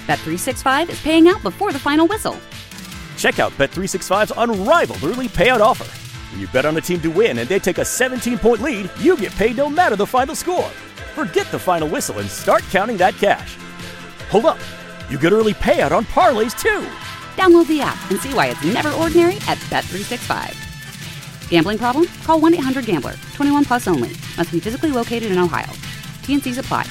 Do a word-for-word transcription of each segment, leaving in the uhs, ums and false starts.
Bet three sixty-five is paying out before the final whistle. Check out Bet three sixty-five's unrivaled early payout offer. When you bet on a team to win and they take a seventeen-point lead, you get paid no matter the final score. Forget the final whistle and start counting that cash. Hold up. You get early payout on parlays, too. Download the app and see why it's never ordinary at Bet three sixty-five. Gambling problem? Call one eight hundred gambler. twenty-one plus only. Must be physically located in Ohio. T and C's apply.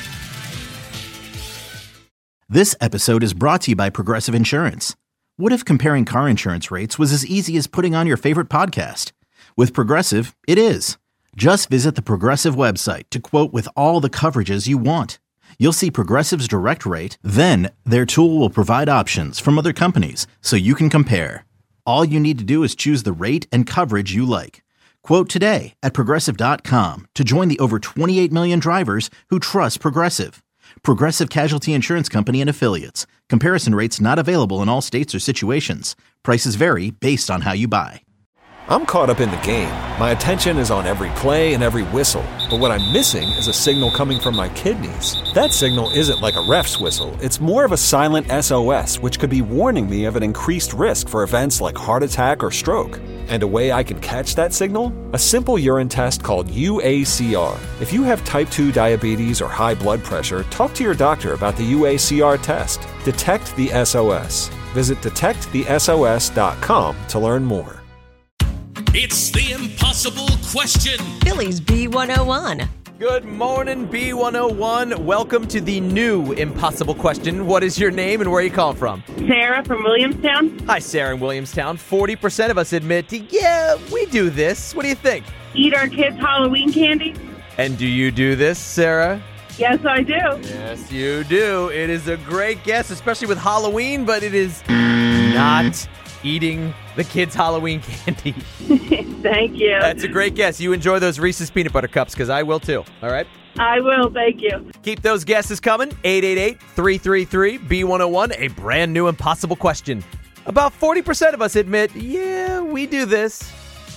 This episode is brought to you by Progressive Insurance. What if comparing car insurance rates was as easy as putting on your favorite podcast? With Progressive, it is. Just visit the Progressive website to quote with all the coverages you want. You'll see Progressive's direct rate, then their tool will provide options from other companies so you can compare. All you need to do is choose the rate and coverage you like. Quote today at Progressive dot com to join the over twenty-eight million drivers who trust Progressive. Progressive Casualty Insurance Company and Affiliates. Comparison rates not available in all states or situations. Prices vary based on how you buy. I'm caught up in the game. My attention is on every play and every whistle. But what I'm missing is a signal coming from my kidneys. That signal isn't like a ref's whistle. It's more of a silent S O S, which could be warning me of an increased risk for events like heart attack or stroke. And a way I can catch that signal? A simple urine test called U A C R. If you have type two diabetes or high blood pressure, talk to your doctor about the U A C R test. Detect the S O S. Visit detect the S O S dot com to learn more. It's the impossible question. Phillies B one oh one. Good morning, B one oh one. Welcome to the new impossible question. What is your name and where are you calling from? Sarah from Williamstown. Hi, Sarah in Williamstown. forty percent of us admit, yeah, we do this. What do you think? Eat our kids' Halloween candy. And do you do this, Sarah? Yes, I do. Yes, you do. It is a great guess, especially with Halloween, but it is not eating the kids' Halloween candy. Thank you. That's a great guess. You enjoy those Reese's Peanut Butter Cups, because I will too. All right? I will. Thank you. Keep those guesses coming. eight eight eight, three three three, B one oh one, a brand new impossible question. About forty percent of us admit, yeah, we do this.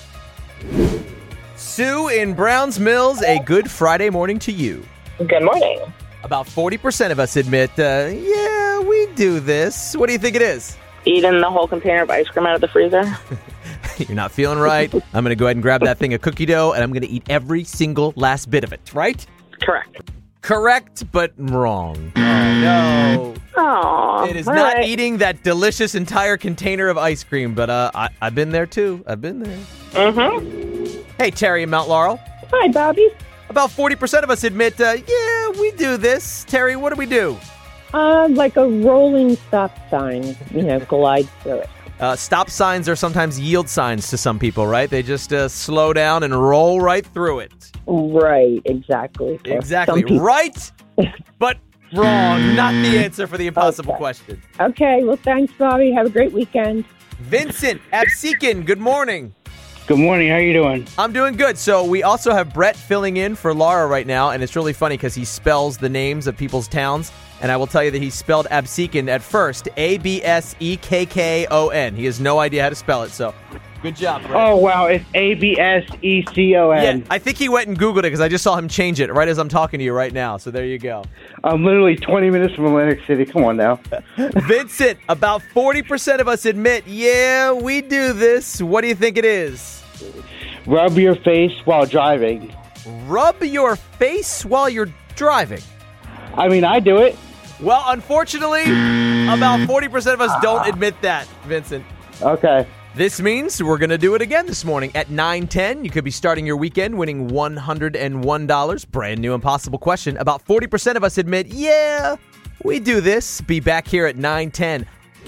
Sue in Browns Mills, a good Friday morning to you. Good morning. About forty percent of us admit, uh, yeah, we do this. What do you think it is? Eating the whole container of ice cream out of the freezer. You're not feeling right. I'm going to go ahead and grab that thing of cookie dough, and I'm going to eat every single last bit of it, right? Correct. Correct, but wrong. Oh, no. Aww, It is all not right. eating that delicious entire container of ice cream, but uh, I, I've been there, too. I've been there. Mm-hmm. Hey, Terry in Mount Laurel. Hi, Bobby. About forty percent of us admit, uh, yeah, we do this. Terry, what do we do? Uh, like a rolling stop sign, you know, glide through it. Uh, stop signs are sometimes yield signs to some people, right? They just uh, slow down and roll right through it. Right, exactly. For Exactly. some people. Right, but wrong. Not the answer for the impossible Okay. question. Okay, well, thanks, Bobby. Have a great weekend. Vincent Absecon, good morning. Good morning. How you doing? I'm doing good. So we also have Brett filling in for Laura right now, and it's really funny because he spells the names of people's towns. And I will tell you that he spelled Absecon at first, A B S E K K O N. He has no idea how to spell it, so good job, Brett. Oh, wow. It's A B S E C O N. Yeah, I think he went and Googled it because I just saw him change it right as I'm talking to you right now. So there you go. I'm literally twenty minutes from Atlantic City. Come on now. Vincent, about forty percent of us admit, yeah, we do this. What do you think it is? Rub your face while driving. Rub your face while you're driving. I mean, I do it. Well, unfortunately, about forty percent of us don't admit that, Vincent. Okay. This means we're going to do it again this morning at nine ten. You could be starting your weekend winning one hundred one dollars. Brand new impossible question. About forty percent of us admit, yeah, we do this. Be back here at nine ten.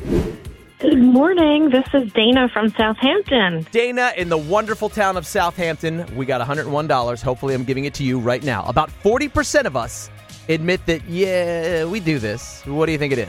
Good morning. This is Dana from Southampton. Dana in the wonderful town of Southampton. We got one hundred one dollars. Hopefully I'm giving it to you right now. About forty percent of us admit that, yeah, we do this. What do you think it is?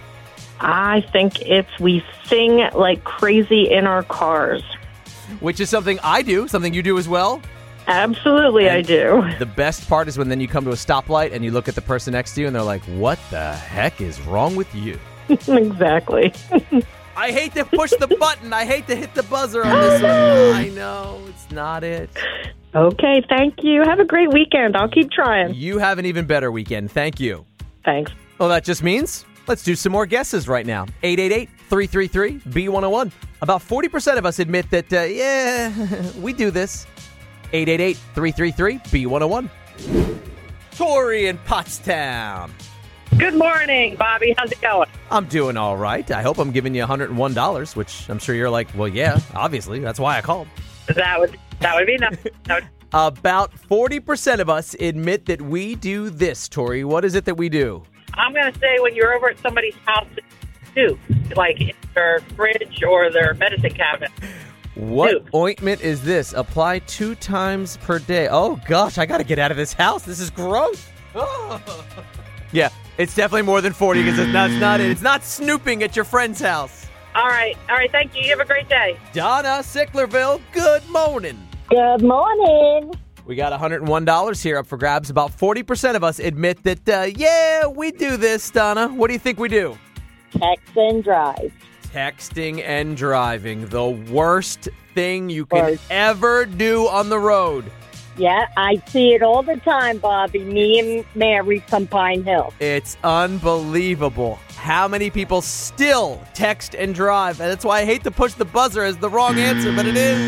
I think it's we sing like crazy in our cars. Which is something I do, something you do as well? Absolutely, And I do. The best part is when then you come to a stoplight and you look at the person next to you and they're like, what the heck is wrong with you? Exactly. I hate to push the button. I hate to hit the buzzer on this one. I know, it's not it. Okay, thank you. Have a great weekend. I'll keep trying. You have an even better weekend. Thank you. Thanks. Well, that just means Let's do some more guesses right now. eight eight eight, three three three, B one oh one. About forty percent of us admit that, uh, yeah, we do this. eight eight eight, three three three, B one oh one. Tori in Pottstown. Good morning, Bobby. How's it going? I'm doing all right. I hope I'm giving you one hundred one dollars, which I'm sure you're like, well, yeah, obviously. That's why I called. That would that would be nice. That would- About forty percent of us admit that we do this, Tori. What is it that we do? I'm going to say when you're over at somebody's house, too, like in their fridge or their medicine cabinet. What Soup. ointment is this? Apply two times per day. Oh, gosh, I got to get out of this house. This is gross. Oh. Yeah, it's definitely more than forty because that's not it. It's not snooping at your friend's house. All right. All right. Thank you. You have a great day. Donna Sicklerville, good morning. Good morning. We got one hundred one dollars here up for grabs. About forty percent of us admit that, uh, yeah, we do this, Donna. What do you think we do? Text and drive. Texting and driving. The worst thing you can Worst. ever do on the road. Yeah, I see it all the time, Bobby. Me and Mary from Pine Hill. It's unbelievable how many people still text and drive. And that's why I hate to push the buzzer as the wrong answer, but it is.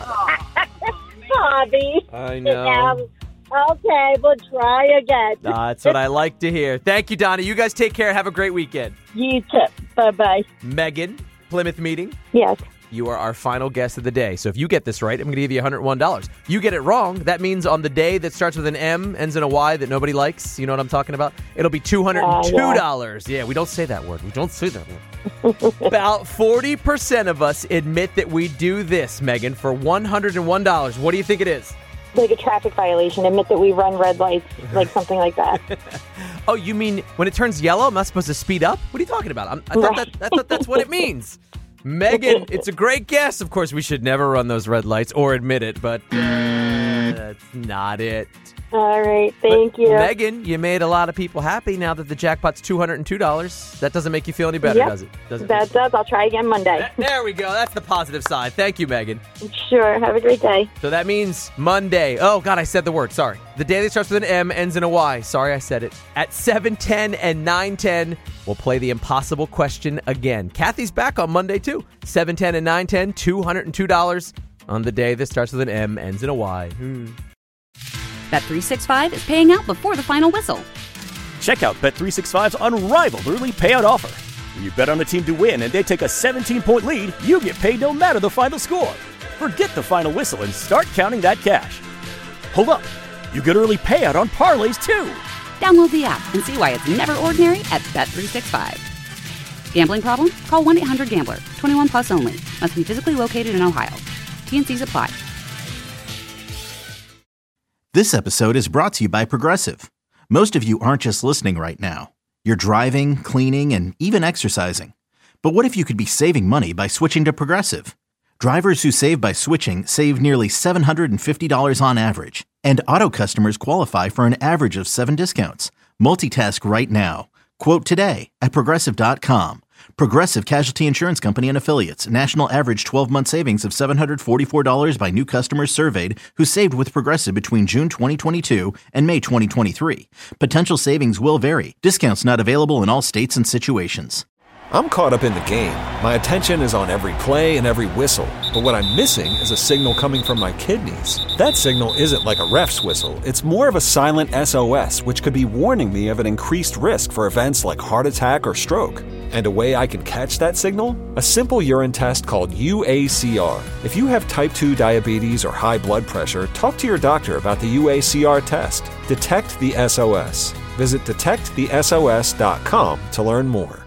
Bobby. I know. Okay, we'll try again. That's what I like to hear. Thank you, Donna. You guys take care. Have a great weekend. You too. Bye-bye. Megan, Plymouth Meeting. Yes. You are our final guest of the day. So if you get this right, I'm going to give you one hundred one dollars. You get it wrong, that means on the day that starts with an M, ends in a Y that nobody likes, you know what I'm talking about? It'll be two hundred two dollars. Uh, yeah. yeah, we don't say that word. We don't say that word. About forty percent of us admit that we do this, Megan, for one hundred one dollars. What do you think it is? Like a traffic violation. Admit that we run red lights, like something like that. Oh, you mean when it turns yellow, I'm not supposed to speed up? What are you talking about? I'm, I, thought Right. that, I thought that's what it means. Megan, it's a great guess. Of course, we should never run those red lights or admit it, but uh, that's not it. All right, thank But, you. Megan, you made a lot of people happy now that the jackpot's two hundred two dollars. That doesn't make you feel any better, Yep. does it? Does it? That does. I'll try again Monday. There we go. That's the positive side. Thank you, Megan. Sure. Have a great day. So that means Monday. Oh, God, I said the word. Sorry. The day that starts with an M, ends in a Y. Sorry, I said it. At seven ten and nine ten, we'll play the impossible question again. Kathy's back on Monday, too. seven ten and nine ten, two hundred two dollars on the day that starts with an M, ends in a Y. Hmm. Bet three sixty-five is paying out before the final whistle. Check out Bet three sixty-five's unrivaled early payout offer. When you bet on a team to win and they take a seventeen-point lead, you get paid no matter the final score. Forget the final whistle and start counting that cash. Hold up. You get early payout on parlays, too. Download the app and see why it's never ordinary at Bet three sixty-five. Gambling problem? Call one eight hundred gambler. twenty-one plus only. Must be physically located in Ohio. T and C's apply. This episode is brought to you by Progressive. Most of you aren't just listening right now. You're driving, cleaning, and even exercising. But what if you could be saving money by switching to Progressive? Drivers who save by switching save nearly seven hundred fifty dollars on average. And auto customers qualify for an average of seven discounts. Multitask right now. Quote today at Progressive dot com. Progressive Casualty Insurance Company and Affiliates. National average twelve-month savings of seven hundred forty-four dollars by new customers surveyed who saved with Progressive between June twenty twenty-two and May twenty twenty-three. Potential savings will vary. Discounts not available in all states and situations. I'm caught up in the game. My attention is on every play and every whistle. But what I'm missing is a signal coming from my kidneys. That signal isn't like a ref's whistle. It's more of a silent S O S, which could be warning me of an increased risk for events like heart attack or stroke. And a way I can catch that signal? A simple urine test called U A C R. If you have type two diabetes or high blood pressure, talk to your doctor about the U A C R test. Detect the S O S. Visit detect the S O S dot com to learn more.